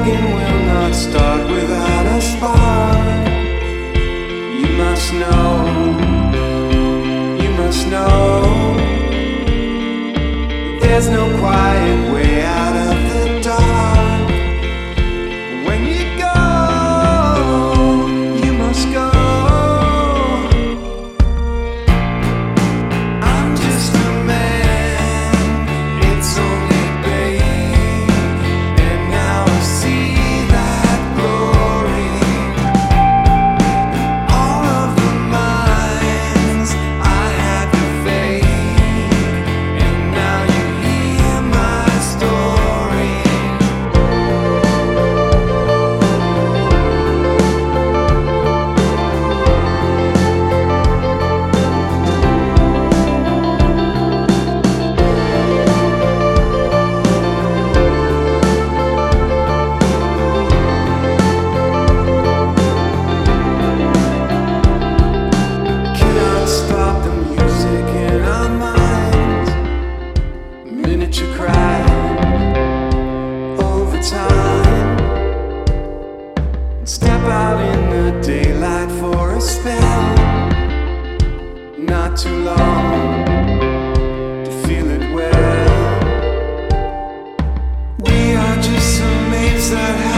dragon will not start without a spark. You must know, you must know, there's no quiet way out of the dark. When you go, you must go. I'm just a man, it's only pain, and now I see that glory. All of the minds I had to fake, and now you hear my story. Cannot stop the music in our minds. Miniature cry over time. Step out in the daylight for a spell. Not too long to feel it well. We are just some mates that have